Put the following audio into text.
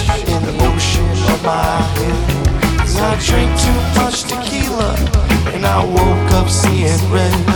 in the ocean of my head. 'Cause I drank too much tequila and I woke up seeing red.